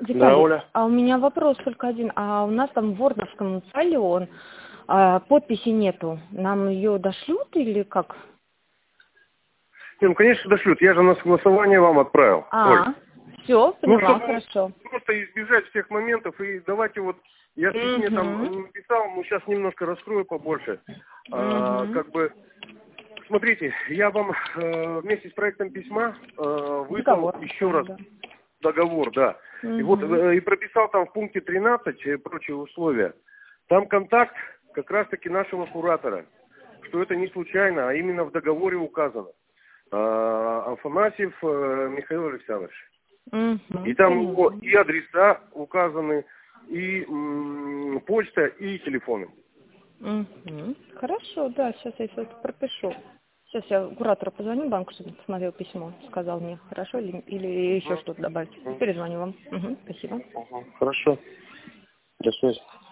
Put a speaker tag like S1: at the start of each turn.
S1: Да,
S2: Виталий,
S1: Оля.
S2: а у меня вопрос только один. А у нас там в Вордовском Салион подписи нету. Нам ее дошлют или как?
S1: Не, ну, конечно, дошлют. Я же на согласование вам отправил, Оль.
S2: Все,
S1: Ну,
S2: поняла,
S1: чтобы
S2: хорошо.
S1: просто избежать всех моментов, и давайте вот, я в письме там написал, ну, сейчас немножко раскрою побольше. Как бы, смотрите, я вам вместе с проектом письма выслал
S2: Договор.
S1: еще раз
S2: Да.
S1: договор, да. И вот, и прописал там в пункте 13 прочие условия. Там контакт как раз-таки нашего куратора, что это не случайно, а именно в договоре указано. Афанасьев Михаил Александрович. И там его и адреса указаны, и почта, и телефоны.
S2: Хорошо, да, сейчас я все это пропишу. Сейчас я куратору позвоню банку, чтобы посмотрел письмо, сказал мне, хорошо, или еще что-то добавить. Перезвоню вам. Спасибо.
S1: Хорошо. До связи.